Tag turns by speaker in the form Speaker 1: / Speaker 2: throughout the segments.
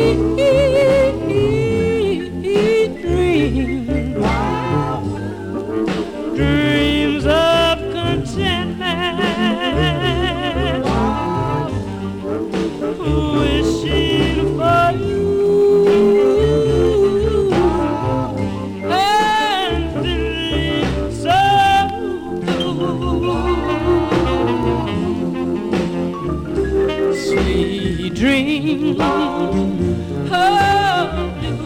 Speaker 1: dreams of contentment, wishing for you and feeling so blue. Sweet dreams of you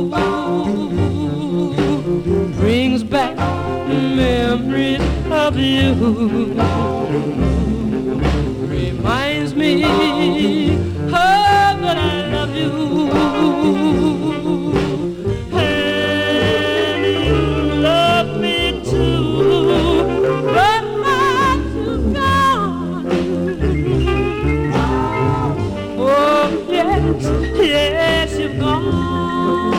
Speaker 1: brings back memories of you, reminds me that I love you, and you love me too, but you've gone. Oh yes, yes, you've gone.